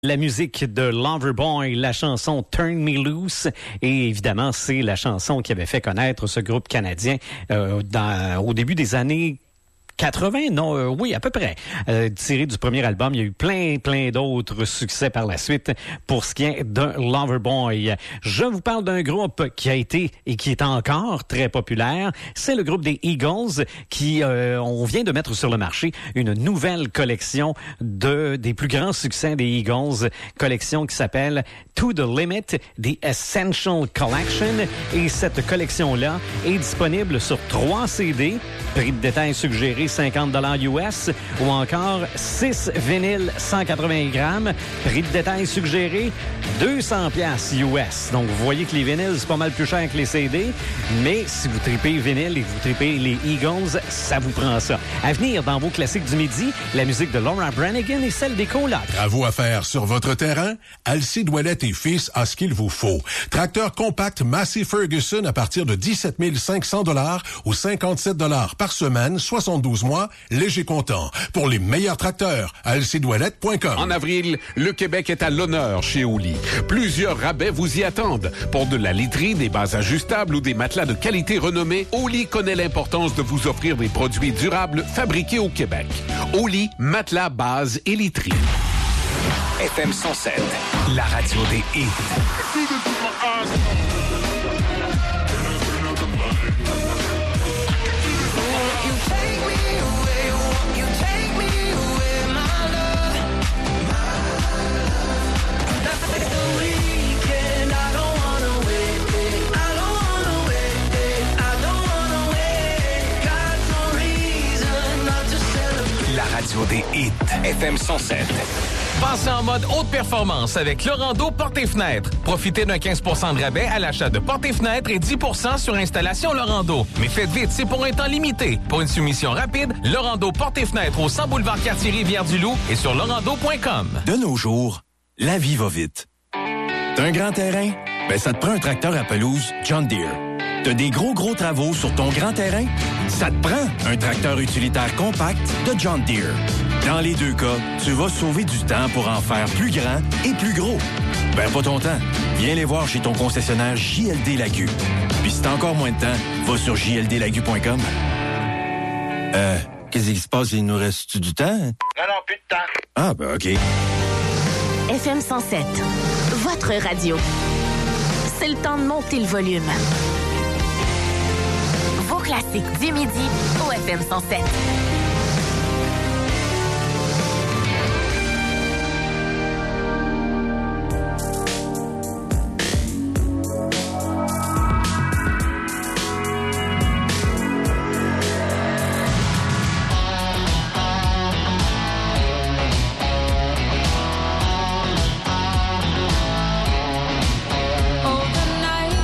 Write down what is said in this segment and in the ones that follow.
La musique de Loverboy, la chanson Turn Me Loose, et évidemment, c'est la chanson qui avait fait connaître ce groupe canadien au début des années 80, non, oui, à peu près. Tiré du premier album, il y a eu plein d'autres succès par la suite pour ce qui est de Loverboy. Je vous parle d'un groupe qui a été et qui est encore très populaire. C'est le groupe des Eagles qui, on vient de mettre sur le marché une nouvelle collection des plus grands succès des Eagles, collection qui s'appelle To the Limit, The Essential Collection. Et cette collection-là est disponible sur 3 CD, prix de détail suggéré $50 US, ou encore 6 vinyles 180 grammes, prix de détail suggéré $200 US. Donc, vous voyez que les vinyles, c'est pas mal plus cher que les CD, mais si vous tripez vinyle et que vous tripez les Eagles, ça vous prend ça. À venir, dans vos classiques du midi, la musique de Laura Branigan et celle des Colocs. Travaux à faire sur votre terrain? Alcide Ouellette et Fils a ce qu'il vous faut. Tracteur compact Massey Ferguson à partir de 17 500 $ ou 57 $ par semaine, 72 mois, léger comptant. Pour les meilleurs tracteurs, alcidouellette.com. En avril, le Québec est à l'honneur chez Oli. Plusieurs rabais vous y attendent. Pour de la literie, des bases ajustables ou des matelas de qualité renommée, Oli connaît l'importance de vous offrir des produits durables fabriqués au Québec. Oli, matelas, bases et literie. FM 107, la radio des hits. La radio des hits. FM 107. Passez en mode haute performance avec Lorando Portes et Fenêtres. Profitez d'un 15 % de rabais à l'achat de portes et fenêtres et 10 % sur installation Lorando. Mais faites vite, c'est pour un temps limité. Pour une soumission rapide, Lorando Portes et Fenêtres au 100 boulevard Cartier-Rivière-du-Loup et sur lorando.com. De nos jours, la vie va vite. T'as un grand terrain? Ben ça te prend un tracteur à pelouse John Deere. T'as des gros travaux sur ton grand terrain? Ça te prend un tracteur utilitaire compact de John Deere. Dans les deux cas, tu vas sauver du temps pour en faire plus grand et plus gros. Ben pas ton temps. Viens les voir chez ton concessionnaire JLD Lagu. Puis si t'as encore moins de temps, va sur jldlagu.com. Qu'est-ce qui se passe? Il nous reste du temps? Non, plus de temps. Ah, ben OK. FM 107, votre radio. C'est le temps de monter le volume. Vos classiques du midi au FM 107.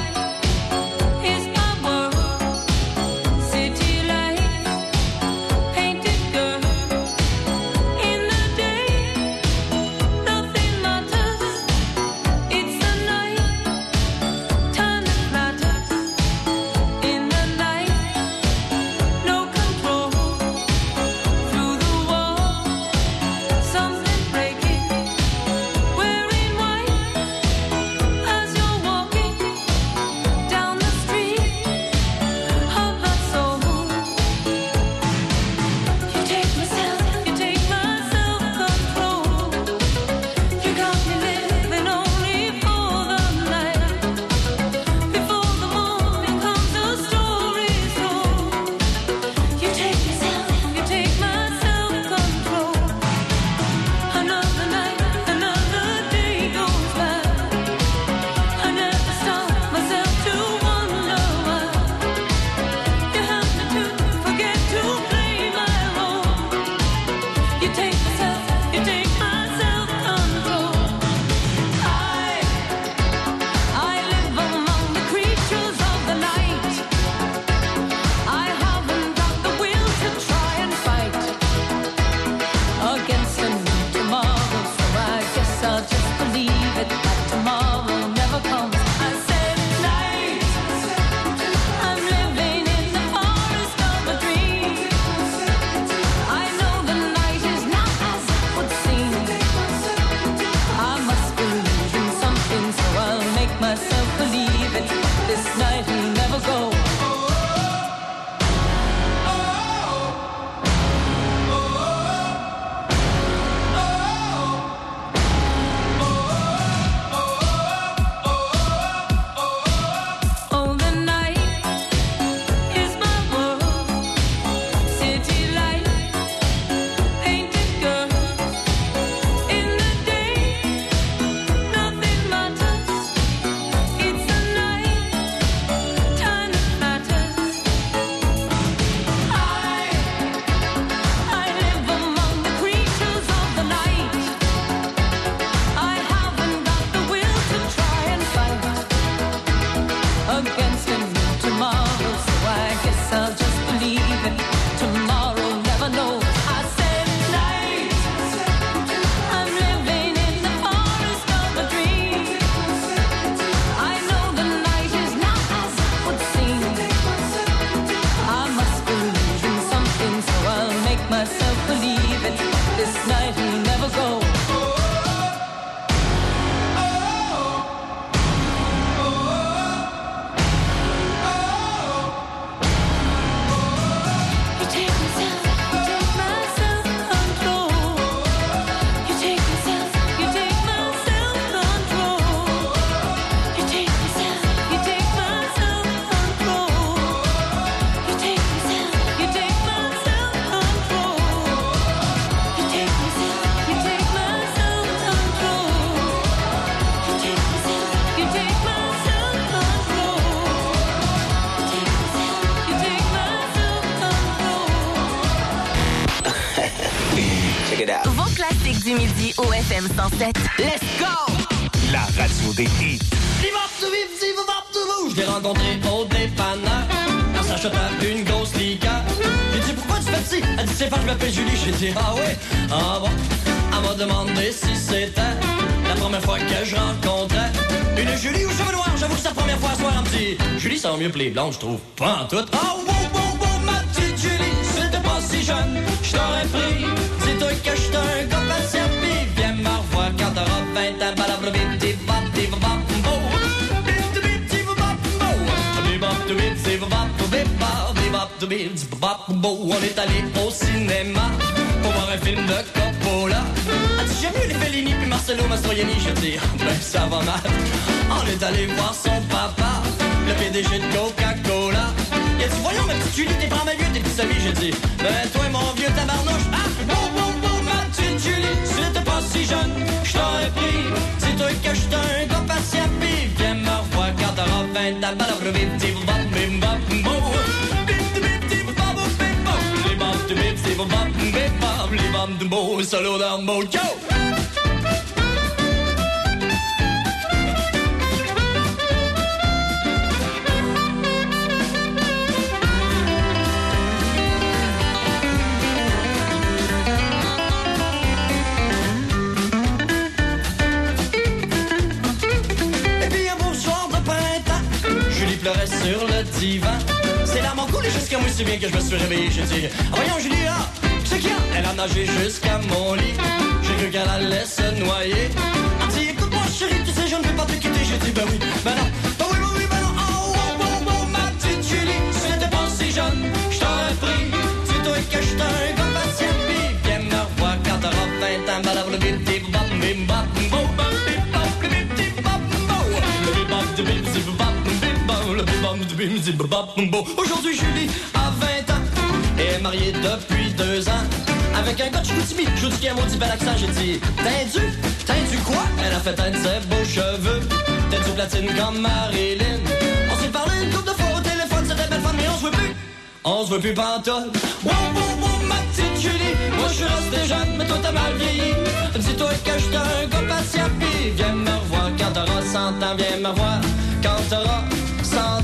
Is my world, city life. believe it. This night will never go. Vos classiques du midi au FM 107. Let's go! La radio des hits. Je l'ai rencontré au dépanneur en s'achetant une grosse liqueur. J'ai dit pourquoi tu fais ci? Elle dit c'est pas, je m'appelle Julie. J'ai dit ah ouais, ah bon. Elle m'a demandé si c'était la première fois que je rencontrais une Julie aux cheveux noirs. J'avoue que c'est la première fois à soir. Elle me dit Julie ça va mieux que les blondes, je trouve. Pas en tout. Oh wow, ma petite Julie, si t'étais pas si jeune, je t'aurais pris. Dis-toi que j'étais un gars patient, pis viens me revoir quand t'auras 20 ans. On est allé au cinéma pour voir un film de Coppola. Elle dit j'aime mieux les Fellini puis Marcello Mastroianni. Je dis ben ça va mal. On est allé voir son papa, le PDG de Coca-Cola. Il a dit voyons ma petite Julie, t'es vraiment mieux tes petits amis. J'ai dit ben toi mon vieux tabarnouche. Ah wow, ma petite Julie, si t'étais pas si jeune, je t'aurais pris. Dis-toi que j'étais un gars patient pis viens me revoir quand t'auras 20 ans. Solo down mojo. Et puis un beau soir de printemps, Julie pleurait sur le divan. Ses larmes ont coulé jusqu'à moi si bien que je me suis réveillé. J'ai dit voyons Julie là. C'est qui? Elle a nagé jusqu'à mon lit. J'ai cru qu'elle allait se noyer. Elle dit écoute-moi chérie, tu sais je ne vais pas te quitter. J'ai dit ben oui, ben non, ben oui, ben non. Oh, ma petite Julie, si t'étais pas si jeune, je t'aurais pris. Dis-toi que j'étais un gars patient. Pis viens me revoir quand t'auras 20 ans. Aujourd'hui Julie a 20 ans et est mariée depuis 2 ans avec un gars de Chicoutimi. Je dis qu'il a un maudit bel accent. J'ai dit t'as du quoi? Elle a fait teindre ses beaux cheveux, t'as du platine comme Marilyn. On s'est parlé une couple de fois au téléphone, c'était belle femme mais on se veut plus pantoute. Wow, ma petite Julie, moi je suis resté jeune mais toi t'as mal vieilli. Dis-toi que j'étais un gars patient pis viens me revoir quand t'auras 100 ans. Viens me revoir quand t'auras 100 ans.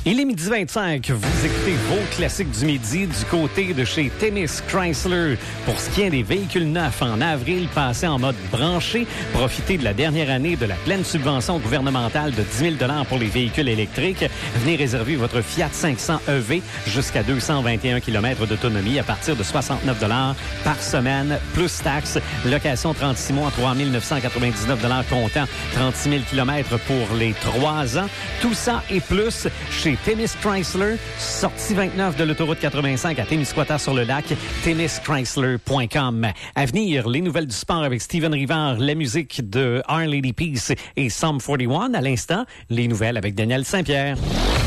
Il est 12h25. Vous écoutez vos classiques du midi du côté de chez Themis Chrysler. Pour ce qui est des véhicules neufs, en avril, passez en mode branché. Profitez de la dernière année de la pleine subvention gouvernementale de 10 000 $ pour les véhicules électriques. Venez réserver votre Fiat 500 EV jusqu'à 221 km d'autonomie à partir de 69 $ par semaine, plus taxes. Location 36 mois, 3 999 $ comptant 36 000 km pour les 3 ans. Tout ça et plus chez Themis Chrysler, sortie 29 de l'autoroute 85 à Témiscouata-sur-le-Lac, ThemisChrysler.com. À venir, les nouvelles du sport avec Steven Rivard, la musique de Our Lady Peace et Psalm 41. À l'instant, les nouvelles avec Daniel Saint-Pierre.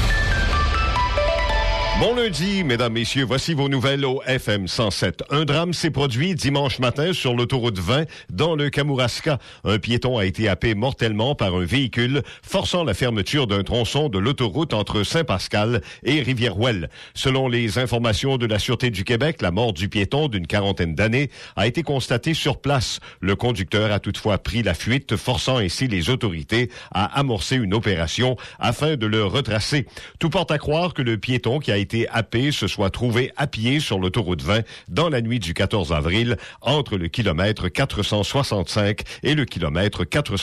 Bon lundi, mesdames, messieurs, voici vos nouvelles au FM 107. Un drame s'est produit dimanche matin sur l'autoroute 20 dans le Kamouraska. Un piéton a été happé mortellement par un véhicule, forçant la fermeture d'un tronçon de l'autoroute entre Saint-Pascal et Rivière-Ouelle. Selon les informations de la Sûreté du Québec, la mort du piéton d'une quarantaine d'années a été constatée sur place. Le conducteur a toutefois pris la fuite, forçant ainsi les autorités à amorcer une opération afin de le retracer. Tout porte à croire que le piéton qui a été happé se soit trouvé à pied sur l'autoroute 20 dans la nuit du 14 avril entre le kilomètre 465 et le kilomètre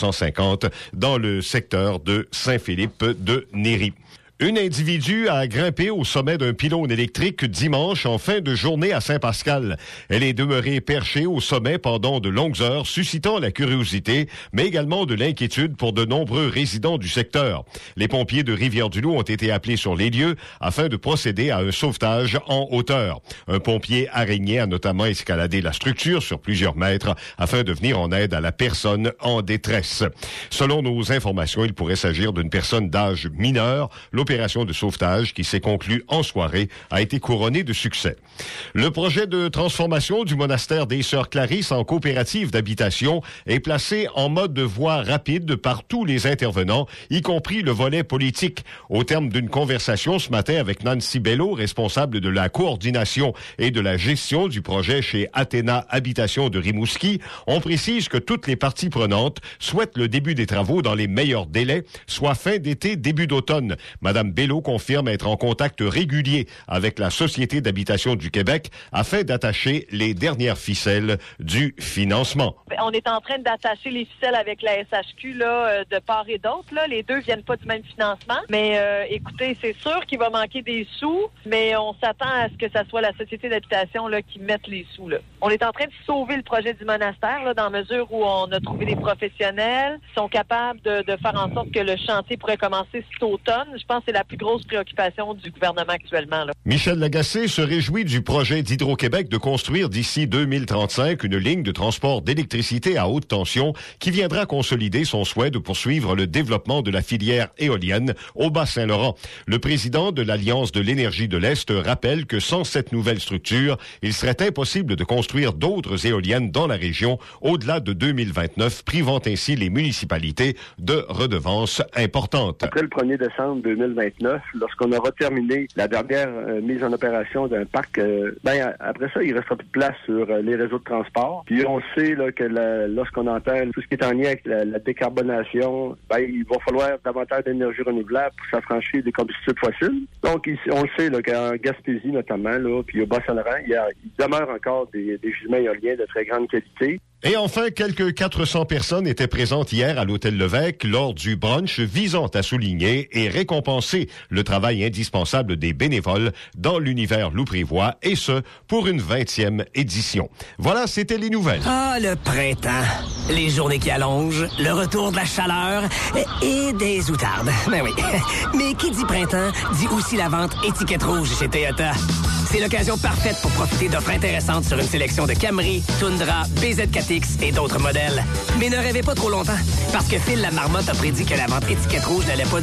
450 dans le secteur de Saint-Philippe de Néry. Un individu a grimpé au sommet d'un pylône électrique dimanche en fin de journée à Saint-Pascal. Elle est demeurée perchée au sommet pendant de longues heures, suscitant la curiosité, mais également de l'inquiétude pour de nombreux résidents du secteur. Les pompiers de Rivière-du-Loup ont été appelés sur les lieux afin de procéder à un sauvetage en hauteur. Un pompier araignée a notamment escaladé la structure sur plusieurs mètres afin de venir en aide à la personne en détresse. Selon nos informations, il pourrait s'agir d'une personne d'âge mineur. L'opération de sauvetage qui s'est conclue en soirée a été couronnée de succès. Le projet de transformation du monastère des Sœurs Clarisses en coopérative d'habitation est placé en mode de voie rapide par tous les intervenants, y compris le volet politique. Au terme d'une conversation ce matin avec Nancy Bello, responsable de la coordination et de la gestion du projet chez Athéna Habitation de Rimouski, on précise que toutes les parties prenantes souhaitent le début des travaux dans les meilleurs délais, soit fin d'été, début d'automne. Madame Bello confirme être en contact régulier avec la Société d'habitation du Québec afin d'attacher les dernières ficelles du financement. On est en train d'attacher les ficelles avec la SHQ là, de part et d'autre. Là. Les deux viennent pas du même financement. Mais écoutez, c'est sûr qu'il va manquer des sous, mais on s'attend à ce que ça soit la Société d'habitation là, qui mette les sous. Là. On est en train de sauver le projet du monastère là, dans la mesure où on a trouvé des professionnels qui sont capables de faire en sorte que le chantier pourrait commencer cet automne. Je pense que c'est la plus grosse préoccupation du gouvernement actuellement. Là. Michel Lagacé se réjouit du projet d'Hydro-Québec de construire d'ici 2035 une ligne de transport d'électricité à haute tension qui viendra consolider son souhait de poursuivre le développement de la filière éolienne au Bas-Saint-Laurent. Le président de l'Alliance de l'énergie de l'Est rappelle que sans cette nouvelle structure, il serait impossible de construire d'autres éoliennes dans la région au-delà de 2029, privant ainsi les municipalités de redevances importantes. Après le 1er décembre 2029, lorsqu'on aura terminé la dernière mise en opération d'un parc, après ça, il ne restera plus de place sur les réseaux de transport. Puis on sait là, que lorsqu'on entend tout ce qui est en lien avec la décarbonation, il va falloir davantage d'énergie renouvelable pour s'affranchir des combustibles fossiles. Donc, on le sait là, qu'en Gaspésie notamment, là, puis au Bas-Saint-Laurent, il demeure encore des gisements éoliens de très grande qualité. Et enfin, quelques 400 personnes étaient présentes hier à l'Hôtel Lévesque lors du brunch visant à souligner et récompenser le travail indispensable des bénévoles dans l'univers louprivois, et ce, pour une 20e édition. Voilà, c'était les nouvelles. Ah, le printemps. Les journées qui allongent, le retour de la chaleur et des outardes. Ben oui. Mais qui dit printemps, dit aussi la vente étiquette rouge chez Toyota. C'est l'occasion parfaite pour profiter d'offres intéressantes sur une sélection de Camry, Tundra, BZ4X et d'autres modèles. Mais ne rêvez pas trop longtemps, parce que Phil la Marmotte a prédit que la vente étiquette rouge n'allait pas